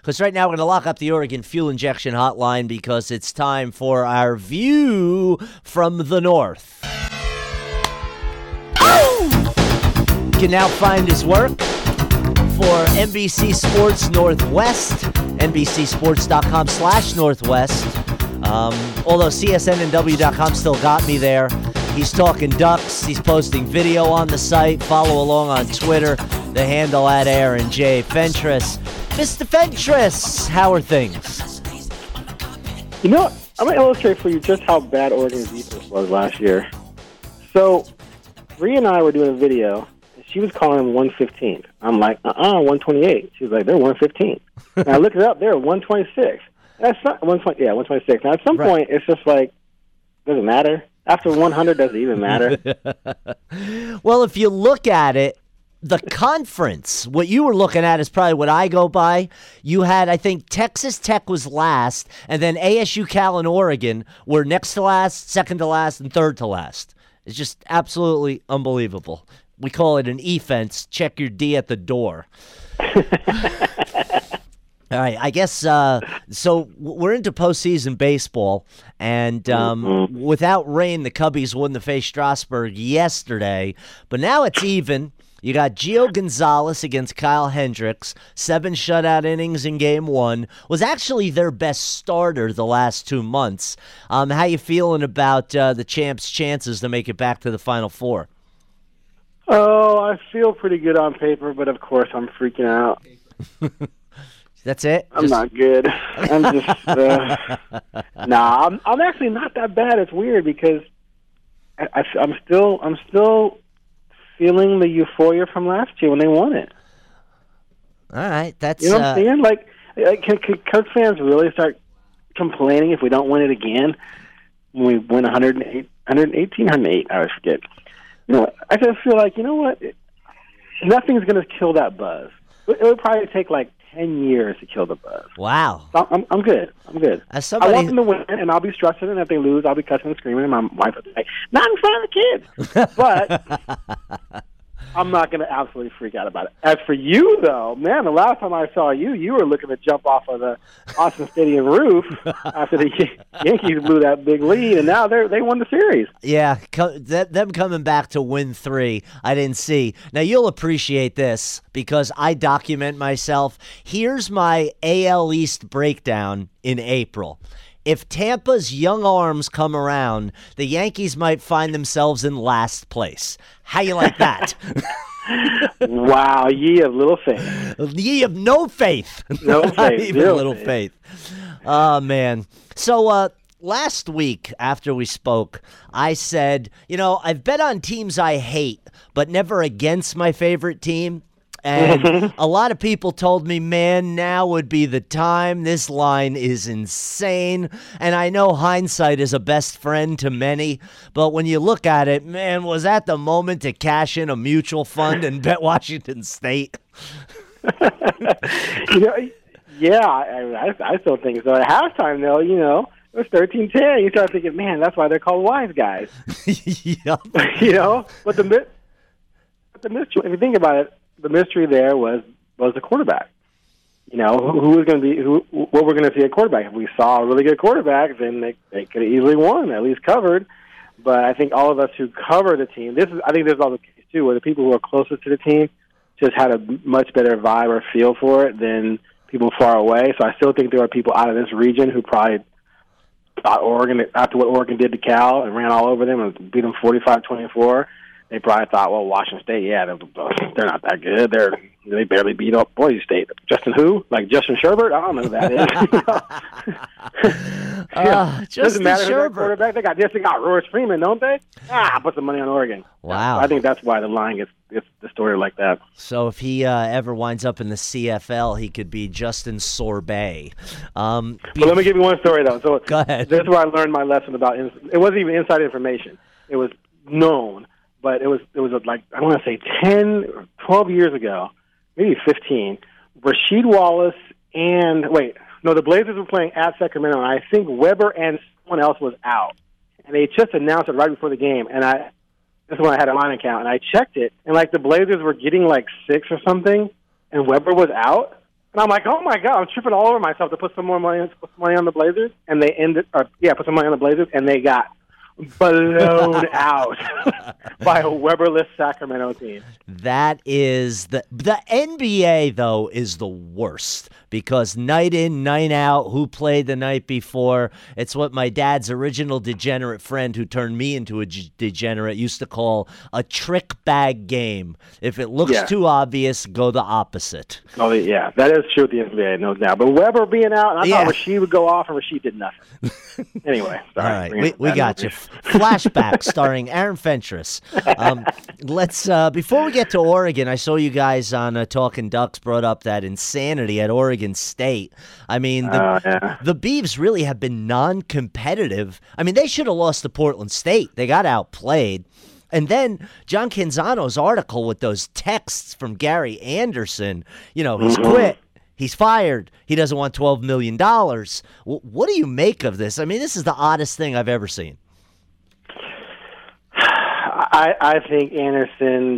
because right now we're going to lock up the Oregon Fuel Injection Hotline because it's time for our View from the North. You can now find his work for NBC Sports Northwest, NBCSports.com/Northwest. Although CSN and W.com still got me there. He's talking Ducks. He's posting video on the site. Follow along on Twitter. The handle at Aaron J. Fentress. Mr. Fentress, how are things? You know, I'm going to illustrate for you just how bad Oregon's defense was last year. So, Bree and I were doing a video, and she was calling them 115th. I'm like, 128. She was like, they're 115. And I looked it up, they're 126. That's not 126. Now, at some point, it's just like, doesn't matter. After 100, does it even matter? Well, if you look at it, the conference, what you were looking at is probably what I go by. You had, I think, Texas Tech was last, and then ASU, Cal, and Oregon were next to last, second to last, and third to last. It's just absolutely unbelievable. We call it an e-fence. Check your D at the door. All right, I guess, so we're into postseason baseball, and without rain, the Cubbies wouldn't have faced Strasburg yesterday, but now it's even. You got Gio Gonzalez against Kyle Hendricks, 7 shutout innings in Game 1, was actually their best starter the last 2 months. How you feeling about the champs' chances to make it back to the Final Four? Oh, I feel pretty good on paper, but of course I'm freaking out. That's it? I'm not good. I'm just I'm actually not that bad. It's weird because I'm still feeling the euphoria from last year when they won it. All right, that's you know what I'm saying. Like, can Cubs fans really start complaining if we don't win it again? When we win 108, I always forget. You know, I just feel like, you know what? Nothing's going to kill that buzz. It would probably take like 10 years to kill the buzz. Wow. So I'm good. As I want them to win, and I'll be stressing, and if they lose, I'll be cussing and screaming, and my wife will be like, not in front of the kids. But I'm not going to absolutely freak out about it. As for you, though, man, the last time I saw you, you were looking to jump off of the Austin Stadium roof after the Yankees blew that big lead, and now they won the series. Yeah, them coming back to win 3, I didn't see. Now, you'll appreciate this because I document myself. Here's my AL East breakdown in April. If Tampa's young arms come around, the Yankees might find themselves in last place. How you like that? Wow, ye of little faith. Ye of no faith. No faith. Even little faith. Oh, man. So, last week after we spoke, I said, you know, I've bet on teams I hate, but never against my favorite team. And a lot of people told me, man, now would be the time. This line is insane. And I know hindsight is a best friend to many, but when you look at it, man, was that the moment to cash in a mutual fund and bet Washington State? Yeah, I still think so. At halftime, though, you know, it was 13-10. You start thinking, man, that's why they're called wise guys. Yep. You know, but the mystery, if you think about it, the mystery there was the quarterback. You know, who was going to be what we're going to see at quarterback. If we saw a really good quarterback, then they could have easily won, at least covered. But I think all of us who cover the team, I think this is also the case too, where the people who are closest to the team just had a much better vibe or feel for it than people far away. So I still think there are people out of this region who probably thought Oregon, after what Oregon did to Cal and ran all over them and beat them 45-24. They probably thought, well, Washington State, yeah, they're not that good. They barely beat up Boise State. Justin who? Like Justin Sherbert? I don't know who that is. Justin Doesn't matter Sherbert. who's their quarterback. They got Royce Freeman, don't they? Put some money on Oregon. Wow. I think that's why the line gets distorted like that. So if he ever winds up in the CFL, he could be Justin Sorbet. But let me give you one story, though. So Go ahead. This is where I learned my lesson about it wasn't even inside information. It was known. But it was like, I want to say 10, 12 years ago, maybe 15, Rasheed Wallace the Blazers were playing at Sacramento, and I think Weber and someone else was out. And they just announced it right before the game, and this is when I had a line account, and I checked it, and like the Blazers were getting like 6 or something, and Weber was out. And I'm like, oh my God, I'm tripping all over myself to put some more money, on the Blazers, and they put some money on the Blazers, and they got blown out by a Weberless Sacramento team. That is the NBA, though, is the worst because night in, night out, who played the night before? It's what my dad's original degenerate friend who turned me into a degenerate used to call a trick bag game. If it looks too obvious, go the opposite. Oh, yeah, that is true with the NBA, no doubt. But Weber being out, and I thought Rasheed would go off, and Rasheed did nothing. Anyway, sorry. All right, we got you. Flashback starring Aaron Fentress. Let's before we get to Oregon, I saw you guys on Talking Ducks brought up that insanity at Oregon State. I mean, the Beavs really have been non-competitive. I mean, they should have lost to Portland State. They got outplayed. And then John Canzano's article with those texts from Gary Anderson, he's quit. He's fired. He doesn't want $12 million. What do you make of this? I mean, this is the oddest thing I've ever seen. I think Anderson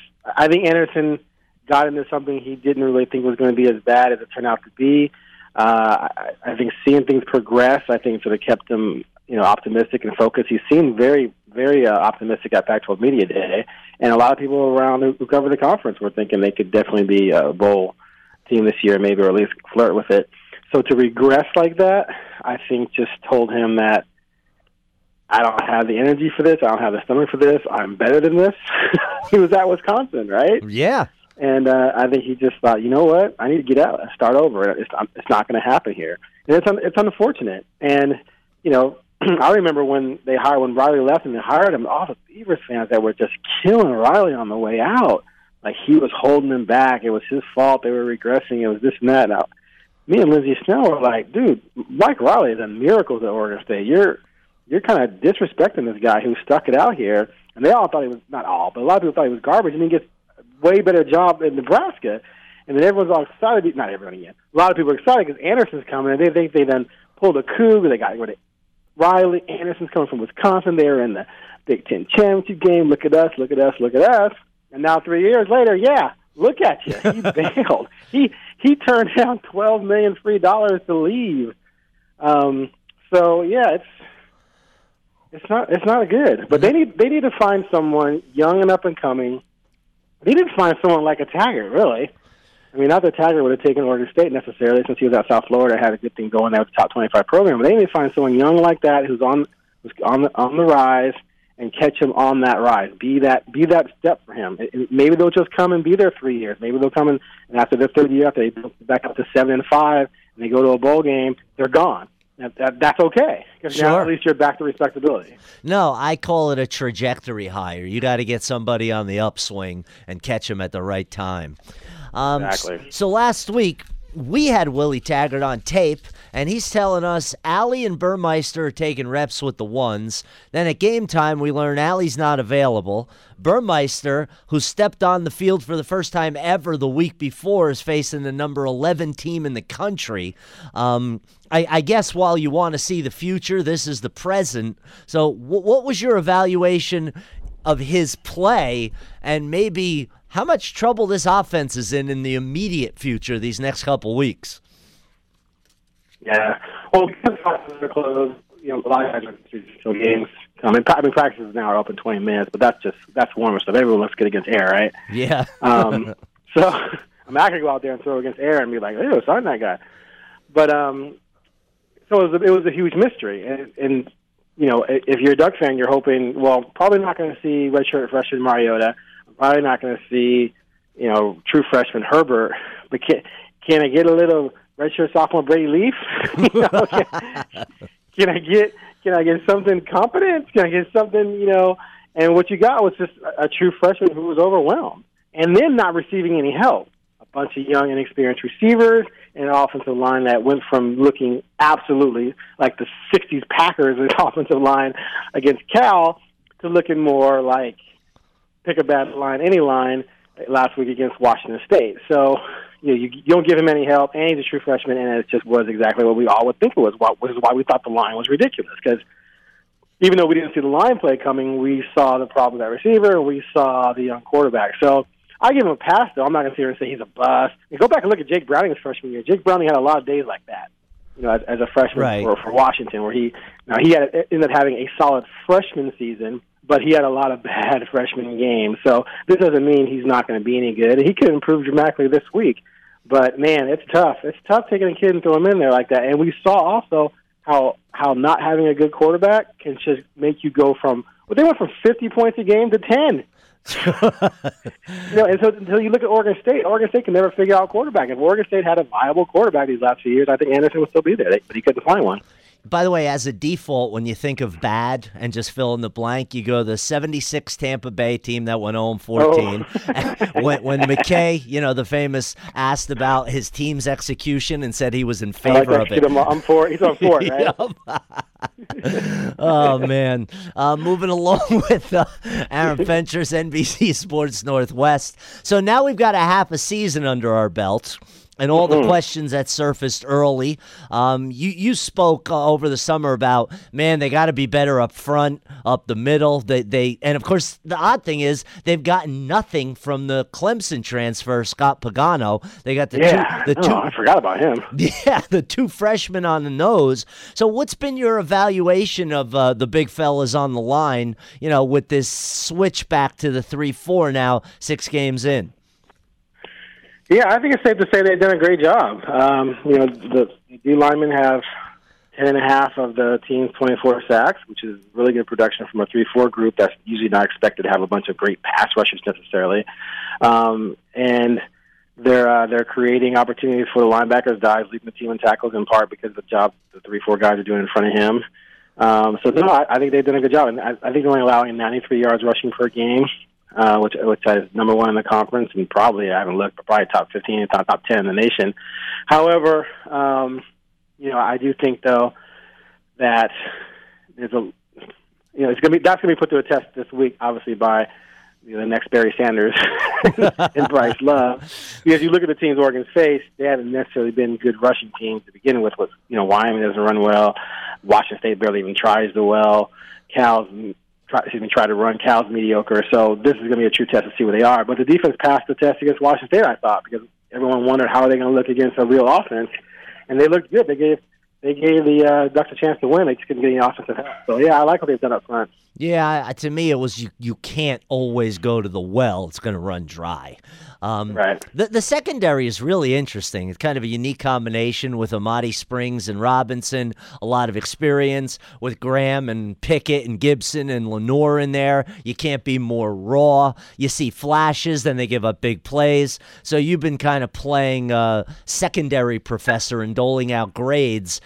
got into something he didn't really think was going to be as bad as it turned out to be. I think seeing things progress, I think sort of kept him, optimistic and focused. He seemed very, very optimistic at Pac-12 Media Day, and a lot of people around who cover the conference were thinking they could definitely be a bowl team this year, maybe, or at least flirt with it. So to regress like that, I think just told him that I don't have the energy for this. I don't have the stomach for this. I'm better than this. He was at Wisconsin, right? Yeah. And I think he just thought, you know what? I need to get out and start over. It's not going to happen here. And it's unfortunate. And, I remember when Riley left and they hired him, all the Beavers fans that were just killing Riley on the way out. Like he was holding them back. It was his fault. They were regressing. It was this and that. Now, me and Lindsey Snell were like, dude, Mike Riley is a miracle at Oregon State. You're kind of disrespecting this guy who stuck it out here. And they all thought he was, not all, but a lot of people thought he was garbage. And he gets a way better job in Nebraska. And then everyone's all excited. Not everyone again. A lot of people are excited because Anderson's coming. And they think they then pulled a coup. They got rid of Riley. Anderson's coming from Wisconsin. They were in the Big Ten championship game. Look at us, look at us, look at us. And now 3 years later, look at you. He bailed. He turned down $12 million free dollars to leave. It's not good. But they need to find someone young and up and coming. They need to find someone like a Taggart, really. I mean, not that Taggart would have taken Oregon State necessarily, since he was at South Florida, had a good thing going there with the top 25 program. But they need to find someone young like that who's on the rise, and catch him on that rise. Be that step for him. Maybe they'll just come and be there 3 years. Maybe they'll come and after their third year, after they build back up to 7-5, and they go to a bowl game, they're gone. That's okay, because now at least you're back to respectability. No, I call it a trajectory hire. You got to get somebody on the upswing and catch them at the right time. Exactly. So last week, we had Willie Taggart on tape, and he's telling us Allie and Burmeister are taking reps with the ones. Then at game time, we learn Allie's not available. Burmeister, who stepped on the field for the first time ever the week before, is facing the number 11 team in the country. I guess while you want to see the future, this is the present. So what was your evaluation of his play, and maybe how much trouble this offense is in the immediate future these next couple weeks? Yeah. Well, because practices are closed, a lot of guys are still games. I mean, practices now are open 20 minutes, but that's warmer stuff. Everyone looks good against air, right? Yeah. So I'm not going to go out there and throw against air and be like, "Ew, sign that guy." But so it was a huge mystery, and if you're a Duck fan, you're hoping, well, probably not going to see redshirt freshman Mariota. I'm probably not going to see, true freshman Herbert. But can I get a little redshirt sophomore Brady Leaf? Can I get something competent? Can I get something, And what you got was just a true freshman who was overwhelmed, and then not receiving any help. A bunch of young, inexperienced receivers and an offensive line that went from looking absolutely like the 60s Packers offensive line against Cal to looking more like pick a bad line, any line, last week against Washington State. So you don't give him any help, and he's a true freshman, and it just was exactly what we all would think it was, which is why we thought the line was ridiculous, because even though we didn't see the line play coming, we saw the problem at receiver, and we saw the young quarterback. So I give him a pass, though. I'm not going to sit here and say he's a bust. And go back and look at Jake Browning's freshman year. Jake Browning had a lot of days like that, as a freshman Right. for Washington, where he ended up having a solid freshman season, but he had a lot of bad freshman games. So this doesn't mean he's not going to be any good. He could improve dramatically this week. But, man, it's tough. It's tough taking a kid and throwing him in there like that. And we saw also how not having a good quarterback can just make you go from – they went from 50 points a game to 10. And so until you look at Oregon State can never figure out quarterback. If Oregon State had a viable quarterback these last few years, I think Anderson would still be there, but he couldn't find one. By the way, as a default, when you think of bad and just fill in the blank, you go the 76 Tampa Bay team that went 0-14. Oh. when McKay, the famous, asked about his team's execution and said he was in favor of it. I'm for it. He's on for it, right? Oh, man. Moving along with Aaron Fencher's NBC Sports Northwest. So now we've got a half a season under our belts. And all the questions that surfaced early. You spoke over the summer about, man, they got to be better up front, up the middle. And of course the odd thing is they've gotten nothing from the Clemson transfer, Scott Pagano. They got two. I forgot about him. Yeah, the two freshmen on the nose. So what's been your evaluation of the big fellas on the line? With this switch back to the 3-4 now, 6 games in. Yeah, I think it's safe to say they've done a great job. The D linemen have 10.5 of the team's 24 sacks, which is really good production from a 3-4 group that's usually not expected to have a bunch of great pass rushers necessarily. And they're creating opportunities for the linebackers. Dives leading the team in tackles in part because of the job the 3-4 guys are doing in front of him. I think they've done a good job. And I think they're only allowing 93 yards rushing per game. Which is number 1 in the conference, and probably, I haven't looked, but probably top 15, top 10 in the nation. However, I do think though that there's that's going to be put to a test this week, obviously by the next Barry Sanders and Bryce Love, because you look at the teams Oregon's faced, they haven't necessarily been good rushing teams to begin with. Wyoming doesn't run well, Washington State barely even tries to well, try to run. Cal's mediocre, so this is going to be a true test to see where they are. But the defense passed the test against Washington State, I thought, because everyone wondered how are they going to look against a real offense, and they looked good. They gave the Ducks a chance to win. They just couldn't get any offensive help. So, yeah, I like what they've done up front. Yeah, to me, it was you can't always go to the well. It's going to run dry. Right. The secondary is really interesting. It's kind of a unique combination with Amadi Springs and Robinson, a lot of experience with Graham and Pickett and Gibson and Lenore in there. You can't be more raw. You see flashes, then they give up big plays. So you've been kind of playing secondary professor and doling out grades.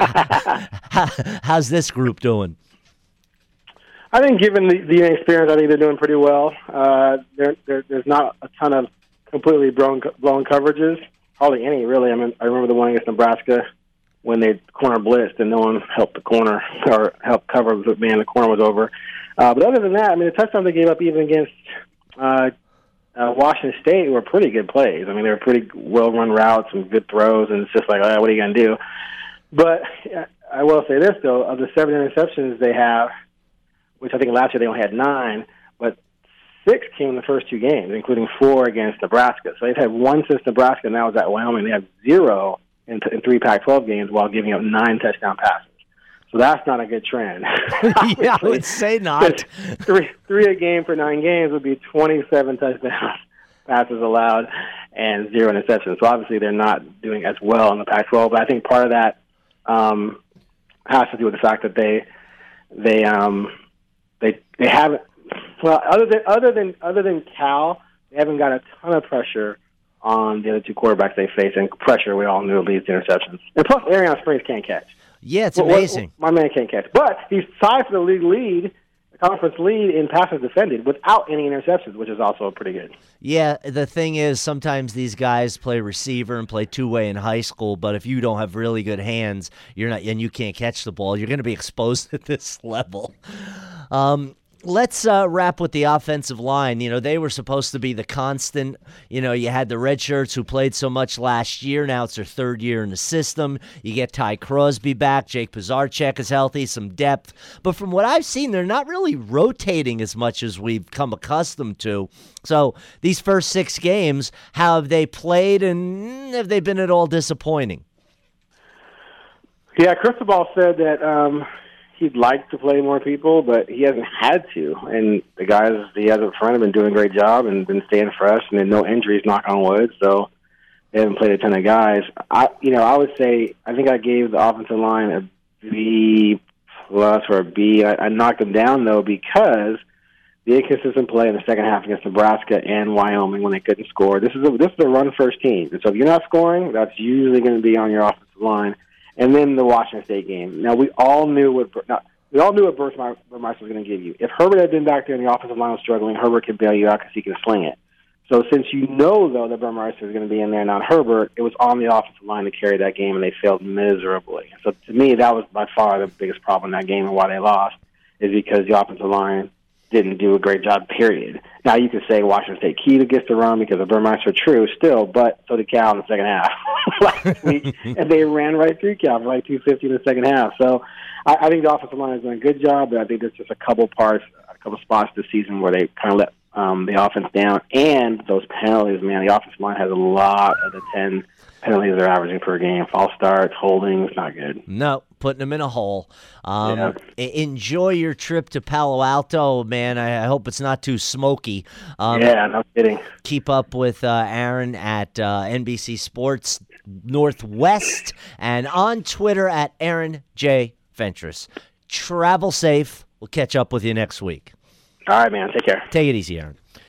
How's this group doing? I think given the experience, I think they're doing pretty well. There's not a ton of completely blown coverages, hardly any, really. I remember the one against Nebraska when they corner blitzed and no one helped the corner or helped cover the man the corner was over. But other than that, the touchdowns they gave up even against Washington State were pretty good plays. They were pretty well-run routes and good throws, and it's just like, what are you going to do? But I will say this, though, of the 7 interceptions they have, which I think last year they only had 9, but 6 came in the first 2 games, including 4 against Nebraska. So they've had 1 since Nebraska, and that was at Wyoming. They have 0 in 3 Pac-12 games while giving up 9 touchdown passes. So that's not a good trend. Yeah, I would say not. 3 a game for 9 games would be 27 touchdown passes allowed and 0 interceptions. So obviously they're not doing as well in the Pac-12. But I think part of that has to do with the fact that they haven't. Well, other than Cal, they haven't got a ton of pressure on the other 2 quarterbacks they face, and pressure we all knew leads to interceptions. And plus, Ariana Springs can't catch. Yeah, it's amazing. My man can't catch, but he's tied for the league, the conference lead in passes defended without any interceptions, which is also pretty good. Yeah, the thing is, sometimes these guys play receiver and play two-way in high school, but if you don't have really good hands, you're not, and you can't catch the ball, you're going to be exposed at this level. Let's wrap with the offensive line. They were supposed to be the constant. You had the red shirts who played so much last year. Now it's their third year in the system. You get Ty Crosby back. Jake Pisarcek is healthy, some depth. But from what I've seen, they're not really rotating as much as we've come accustomed to. So these first 6 games, how have they played, and have they been at all disappointing? Yeah, Cristobal said that he'd like to play more people, but he hasn't had to. And the guys he has in front have been doing a great job and been staying fresh, and then no injuries, knock on wood. So they haven't played a ton of guys. I would say I think I gave the offensive line a B+ or a B. I knocked them down though because the inconsistent play in the second half against Nebraska and Wyoming when they couldn't score. This is a run first team, and so if you're not scoring, that's usually going to be on your offensive line. And then the Washington State game. Now we all knew what Burmeister was going to give you. If Herbert had been back there and the offensive line was struggling, Herbert could bail you out because he can sling it. So since though, that Burmeister was going to be in there, not Herbert, it was on the offensive line to carry that game, and they failed miserably. So to me, that was by far the biggest problem in that game and why they lost, is because the offensive line didn't do a great job, period. Now, you could say Washington State keyed against the run because of Burmeister, true, still, but so did Cal in the second half last week, and they ran right through Cal for like 250 in the second half. So I think the offensive line has done a good job, but I think there's just a couple spots this season where they kind of let the offense down. And those penalties, man, the offensive line has a lot of the 10 penalties they're averaging per game. False starts, holdings, not good. No, putting them in a hole. Enjoy your trip to Palo Alto, man. I hope it's not too smoky. Yeah, no kidding. Keep up with Aaron at NBC Sports Northwest and on Twitter at Aaron J. Fentress. Travel safe. We'll catch up with you next week. All right, man. Take care. Take it easy, Aaron.